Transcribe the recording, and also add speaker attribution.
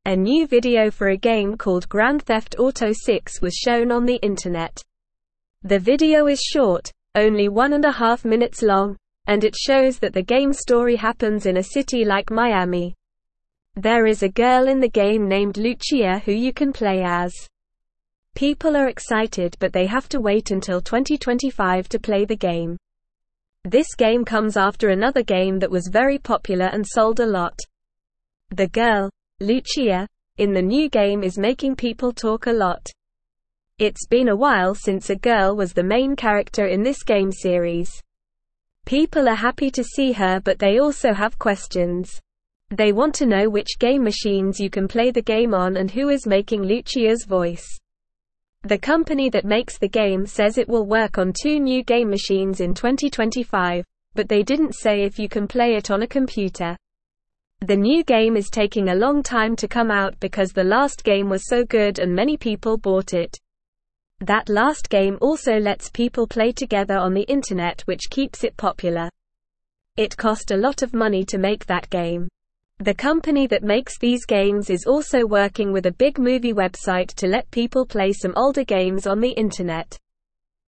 Speaker 1: A new video for a game called Grand Theft Auto 6 was shown on the internet. The video is short, only 1.5 minutes long, and it shows that the game story happens in a city like Miami. There is a girl in the game named Lucia who you can play as. People are excited, but they have to wait until 2025 to play the game. This game comes after another game that was very popular and sold a lot. The girl, Lucia, in the new game is making people talk a lot. It's been a while since a girl was the main character in this game series. People are happy to see her, but they also have questions. They want to know which game machines you can play the game on and who is making Lucia's voice. The company that makes the game says it will work on 2 new game machines in 2025, but they didn't say if you can play it on a computer. The new game is taking a long time to come out because the last game was so good and many people bought it. That last game also lets people play together on the internet, which keeps it popular. It cost a lot of money to make that game. The company that makes these games is also working with a big movie website to let people play some older games on the internet.